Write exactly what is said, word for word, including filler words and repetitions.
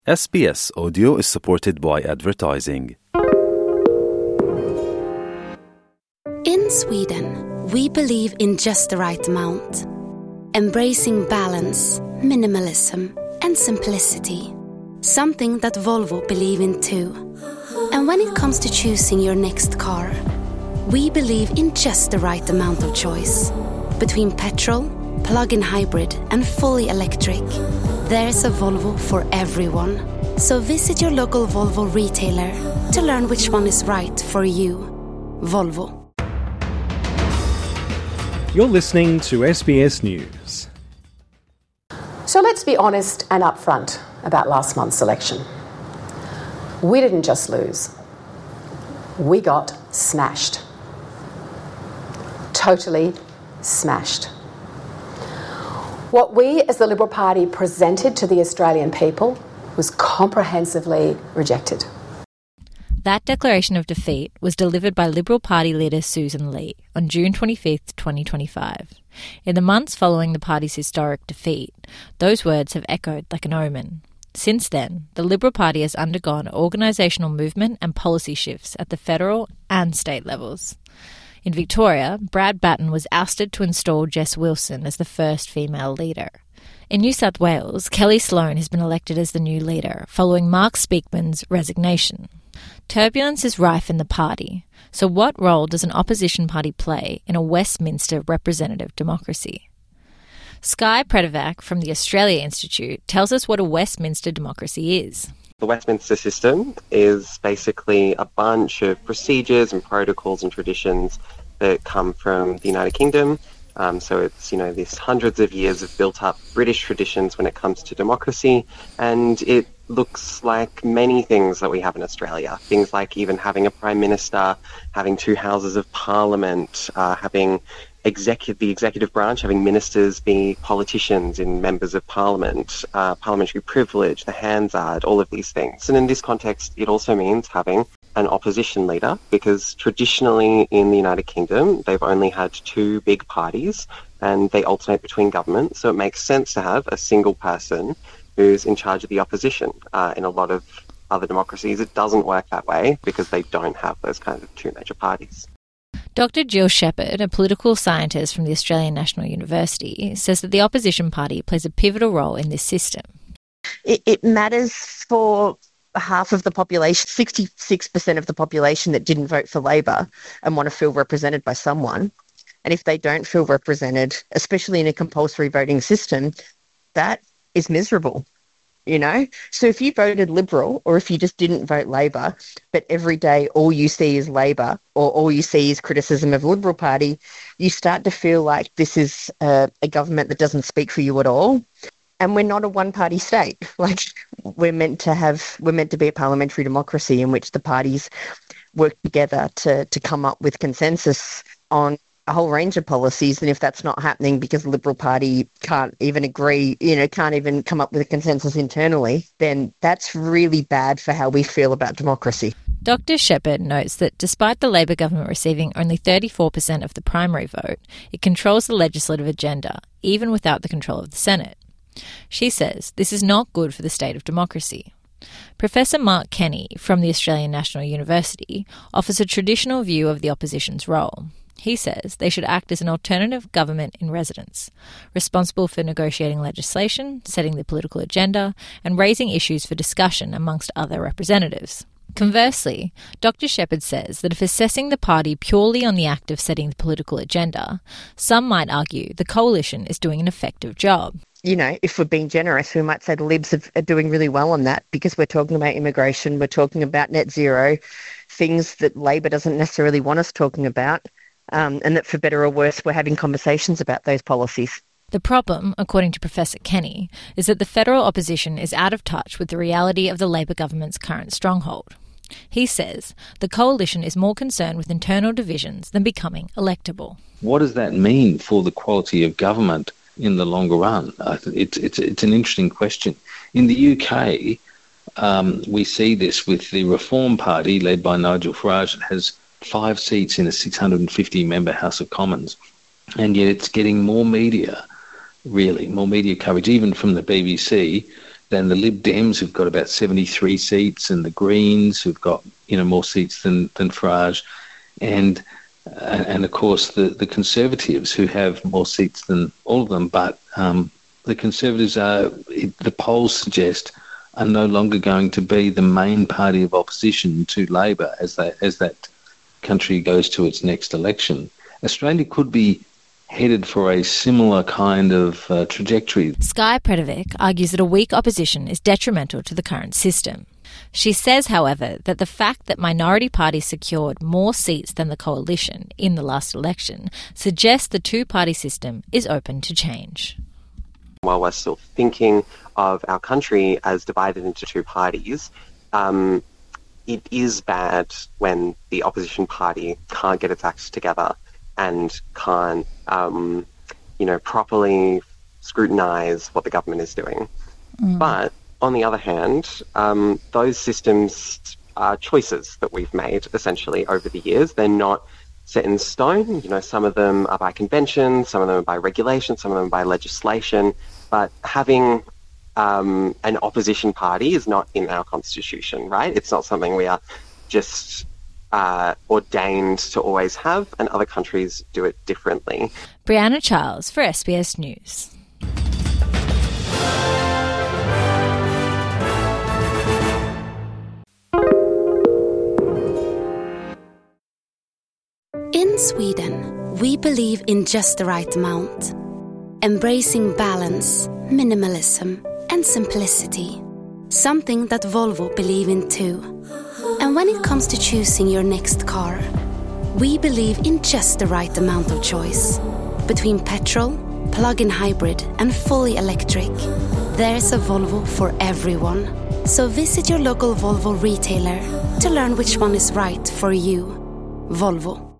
S B S Audio is supported by advertising. In Sweden, we believe in just the right amount. Embracing balance, minimalism, and simplicity. Something that Volvo believe in too. And when it comes to choosing your next car, we believe in just the right amount of choice. Between petrol, plug-in hybrid, and fully electric, there's a Volvo for everyone. So visit your local Volvo retailer to learn which one is right for you. Volvo. You're listening to S B S News. So let's be honest and upfront about last month's election. We didn't just lose. We got smashed. Totally smashed. What we as the Liberal Party presented to the Australian people was comprehensively rejected. That declaration of defeat was delivered by Liberal Party leader Susan Lee on June twenty-fifth, twenty twenty-five. In the months following the party's historic defeat, those words have echoed like an omen. Since then, the Liberal Party has undergone organisational movement and policy shifts at the federal and state levels. In Victoria, Brad Batten was ousted to install Jess Wilson as the first female leader. In New South Wales, Kelly Sloan has been elected as the new leader, following Mark Speakman's resignation. Turbulence is rife in the party, so what role does an opposition party play in a Westminster representative democracy? Sky Pretovac from the Australia Institute tells us what a Westminster democracy is. The Westminster system is basically a bunch of procedures and protocols and traditions that come from the United Kingdom. Um, so it's, you know, these hundreds of years of built-up British traditions when it comes to democracy, and it looks like many things that we have in Australia. Things like even having a Prime Minister, having two Houses of Parliament, uh, having executive, the executive branch, having ministers be politicians in members of Parliament, uh, parliamentary privilege, the Hansard, all of these things. And in this context, it also means having an opposition leader, because traditionally in the United Kingdom, they've only had two big parties and they alternate between government. So it makes sense to have a single person who's in charge of the opposition. Uh, in a lot of other democracies, it doesn't work that way because they don't have those kinds of two major parties. Doctor Jill Shepherd, a political scientist from the Australian National University, says that the opposition party plays a pivotal role in this system. It, it matters for half of the population, sixty-six percent of the population that didn't vote for Labor and want to feel represented by someone. And if they don't feel represented, especially in a compulsory voting system, that is miserable. You know, so if you voted Liberal or if you just didn't vote Labor, but every day all you see is Labor or all you see is criticism of the Liberal Party, you start to feel like this is a, a government that doesn't speak for you at all. And we're not a one-party state. Like we're meant to have, we're meant to be a parliamentary democracy in which the parties work together to to come up with consensus on a whole range of policies. And if that's not happening because the Liberal Party can't even agree, you know, can't even come up with a consensus internally, then that's really bad for how we feel about democracy. Doctor Shepherd notes that despite the Labor government receiving only thirty-four percent of the primary vote, it controls the legislative agenda, even without the control of the Senate. She says this is not good for the state of democracy. Professor Mark Kenny from the Australian National University offers a traditional view of the opposition's role. He says they should act as an alternative government in residence, responsible for negotiating legislation, setting the political agenda, and raising issues for discussion amongst other representatives. Conversely, Doctor Shepherd says that if assessing the party purely on the act of setting the political agenda, some might argue the coalition is doing an effective job. You know, if we're being generous, we might say the Libs are doing really well on that because we're talking about immigration, we're talking about net zero, things that Labor doesn't necessarily want us talking about, um, and that for better or worse, we're having conversations about those policies. The problem, according to Professor Kenny, is that the federal opposition is out of touch with the reality of the Labor government's current stronghold. He says the coalition is more concerned with internal divisions than becoming electable. What does that mean for the quality of government in the longer run? Uh, it's, it's, it's an interesting question. In the U K, um, we see this with the Reform Party led by Nigel Farage. It has five seats in a six hundred fifty member House of Commons, and yet it's getting more media, really, more media coverage, even from the B B C, than the Lib Dems, who've got about seventy-three seats, and the Greens, who've got, you know, more seats than, than Farage, and uh, and of course the, the Conservatives, who have more seats than all of them. But um, the Conservatives are, the polls suggest, are no longer going to be the main party of opposition to Labor as that as that country goes to its next election. Australia could be headed for a similar kind of uh, trajectory. Skye Predovic argues that a weak opposition is detrimental to the current system. She says, however, that the fact that minority parties secured more seats than the coalition in the last election suggests the two-party system is open to change. While we're still thinking of our country as divided into two parties, um, it is bad when the opposition party can't get its act together and can't, um, you know, properly scrutinise what the government is doing. Mm. But on the other hand, um, those systems are choices that we've made essentially over the years. They're not set in stone. You know, some of them are by convention, some of them are by regulation, some of them are by legislation. But having um, an opposition party is not in our constitution, right? It's not something we are just uh, ordained to always have, and other countries do it differently. Brianna Charles for S B S News. In Sweden, we believe in just the right amount, embracing balance, minimalism, and simplicity. Something that Volvo believe in too. And when it comes to choosing your next car, we believe in just the right amount of choice. Between petrol, plug-in hybrid, and fully electric, there's a Volvo for everyone. So visit your local Volvo retailer to learn which one is right for you. Volvo.